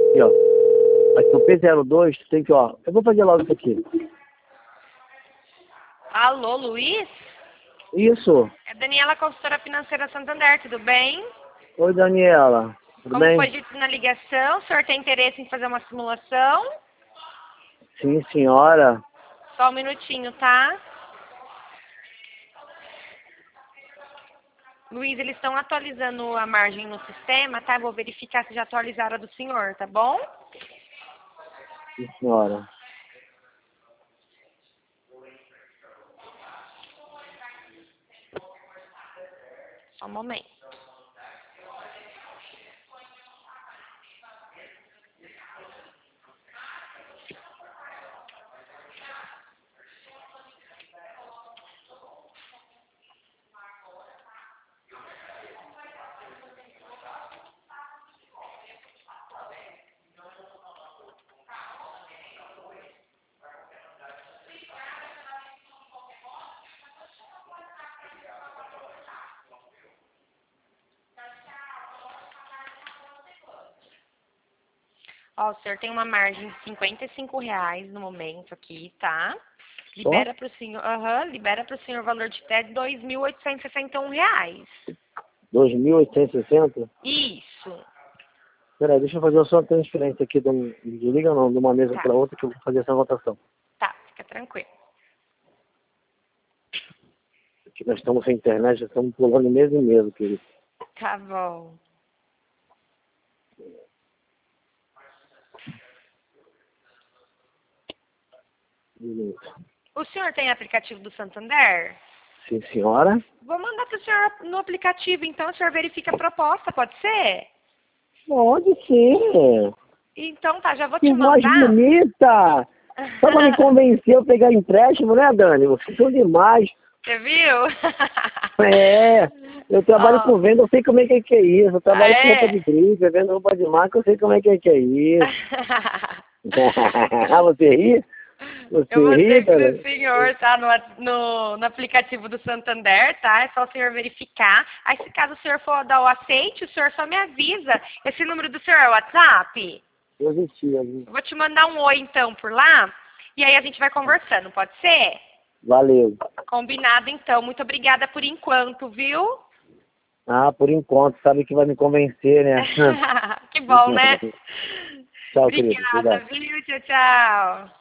Aqui, ó. Aqui, o P02, tu tem que, ó. Eu vou fazer logo isso aqui. Alô, Luiz? Isso. É Daniela, consultora financeira Santander, tudo bem? Oi, Daniela. Tudo Como foi bem? dito na ligação, o senhor tem interesse em fazer uma simulação? Sim, senhora. Só um minutinho, tá? Luiz, eles estão atualizando a margem no sistema, tá? Vou verificar se já atualizaram a do senhor, tá bom? Sim, senhora. Só um momento. Ó, o senhor tem uma margem de R$ 55 no momento aqui, tá? Só? Libera pro senhor, libera pro senhor o valor de até R$ 2.861. 2.860? Isso. Peraí, deixa eu fazer só uma transferência aqui. Desliga não, de uma mesa Tá, para outra que eu vou fazer essa votação. tá, fica tranquilo. Aqui nós estamos sem internet, já estamos pulando mesa em mesa, querido. Tá bom. Beleza. O senhor tem aplicativo do Santander? Sim, senhora. Vou mandar pro senhor no aplicativo, então o senhor verifica a proposta, pode ser? Pode ser. Então tá, já vou te Que voz mandar. bonita! Só pra me convencer a pegar empréstimo, né, Dani? Vocês são demais. Você viu? É, eu trabalho Ó, com venda, eu sei como é que é isso. Eu trabalho com roupa é. de grife, vendo roupa de marca, eu sei como é que é isso. Você ri? Eu Você vou ri, dizer cara? pro senhor, tá? No aplicativo do Santander, tá? É só o senhor verificar. Aí, se caso o senhor for dar o aceite, o senhor só me avisa. Esse número do senhor é o WhatsApp? Positivo. Eu vou te mandar um oi, então, por lá. E aí a gente vai conversando, pode ser? Valeu. Combinado, então. Muito obrigada por enquanto, viu? Ah, por enquanto, sabe que vai me convencer, né? Que bom, né? Tchau, querido. Obrigada, Cuidado. viu? Tchau, tchau.